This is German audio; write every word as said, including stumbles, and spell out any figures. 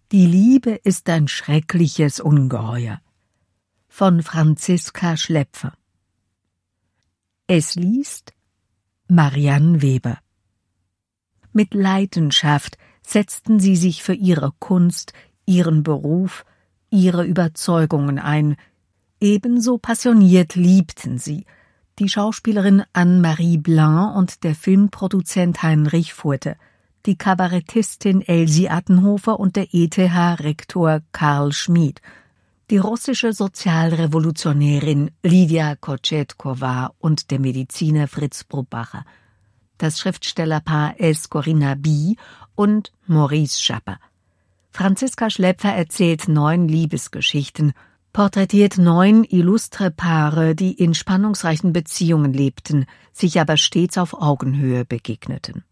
Die Liebe ist ein schreckliches Ungeheuer. Von Franziska Schläpfer. Es liest Marianne Weber. Mit Leidenschaft setzten sie sich für ihre Kunst, ihren Beruf, ihre Überzeugungen ein. Ebenso passioniert liebten sie die Schauspielerin Anne-Marie Blanc und der Filmproduzent Heinrich Furte, die Kabarettistin Elsie Attenhofer und der E T H-Rektor Karl Schmid, die russische Sozialrevolutionärin Lydia Kotschetkova und der Mediziner Fritz Brubacher, das Schriftstellerpaar S. Corinna Bie und Maurice Schapper. Franziska Schläpfer erzählt neun Liebesgeschichten, porträtiert neun illustre Paare, die in spannungsreichen Beziehungen lebten, sich aber stets auf Augenhöhe begegneten.